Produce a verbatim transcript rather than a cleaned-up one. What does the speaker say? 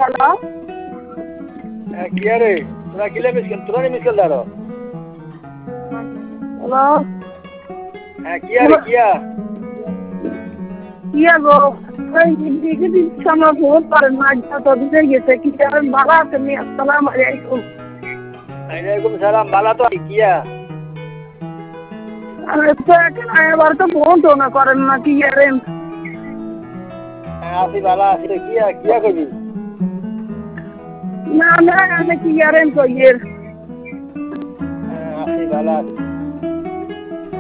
hello হ্যাঁ কি আরে তোরা কিলে মিস তোরা নি মিস করলারো হ্যালো হ্যাঁ কি আরে কিয়া কিয়া গো ওই দিকে দিচ্ছ আমার ফোন পারেন না তো দিতে গেছে কি কারণ ভালো আছে নি আসসালামু আলাইকুম আলাইকুম সালাম বালা তো কিয়া আরে তো এখন এবার তো ফোন তো না করেন না কি আরেন হ্যাঁ আসি বালা আসি কিয়া কিয়া কবি না না আমি কি আরেন কইয়ের হ্যাঁ আসি বালা